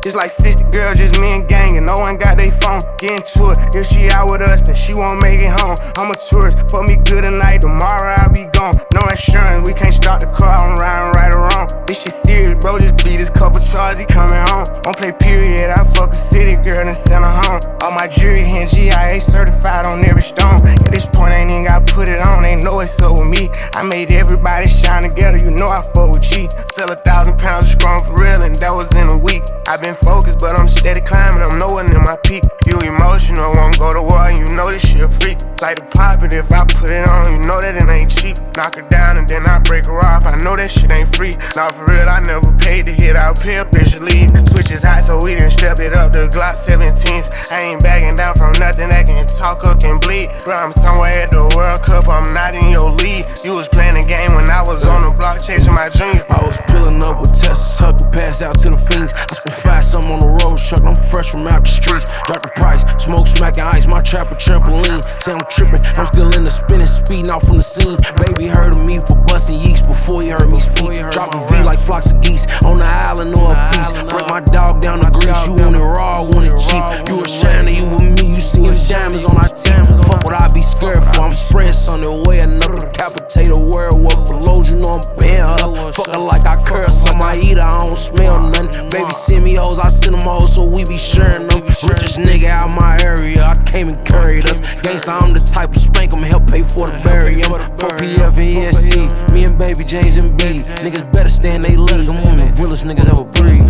It's like 60 girls, just me and gang, and no one got they phone. Get into it, if she out with us, then she won't make it home. I'm a tourist, fuck me good tonight, tomorrow I'll be gone. No insurance, we can't start the car, I'm riding right or wrong. This shit serious, bro, just beat this couple charges, he coming home. Don't play period, I fuck a city girl and send her home. All my jewelry and GIA certified on every stone. At this point, ain't even got put it on, they know it's up with me. I made everybody shine together, you know I fuck with G. Sell 1,000 pounds of strong for real, and that was in a week. I been focused, but I'm steady climbing, I'm nowhere near my peak. You emotional, won't go to war, and you know this shit a freak. Like to pop it if I put it on, you know that it ain't cheap. Knock her down and then I break her off, I know that shit ain't free. Nah, for real, I never paid to hit, I'll pay up if she leave. Switch is hot, so we done stepped it up to Glock 17s. I ain't backing down from nothing that can talk or can bleed. Bro, I'm somewhere at the World Cup, I'm not in your league. You was playing the game when I was on the block chasing my dreams. I was pulling up with Teslas, hugging pass out to the fiends. I spent 5 something on the road truck, I'm fresh from out the streets. Drop the price, smoke, smacking ice, my trap a trampoline. Say I'm tripping, I'm still in the spinning, speeding out from the scene. Baby heard of me for busting yeast before he heard me speak. Drop a V like flocks of geese on the island or a feast. Break my dog down the grease, you want it raw, want it cheap. You a shiner, you with me, you seeing diamonds on our team. Fuck what I be scared for, I'm spreading something away. Another decapitated werewolf for loads, you know I'm paying her. Fuck her like I curse, on my eater, I don't smell nothing. Baby send me hoes, I send them hoes, so we be sharing them. Richest nigga out my area, I came and carried us. Gangsta, I'm the type to spank them, help pay for the bury 'em. For PF and ESC, me and Baby James and B. Niggas better stay in they league, I'm one of the realest niggas ever breathe.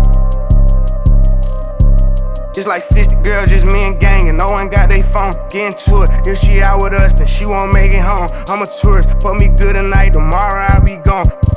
It's like 60 girls, just me and gang, and no one got they phone. Get into it, if she out with us, then she won't make it home. I'm a tourist, fuck me good tonight, tomorrow I'll be gone.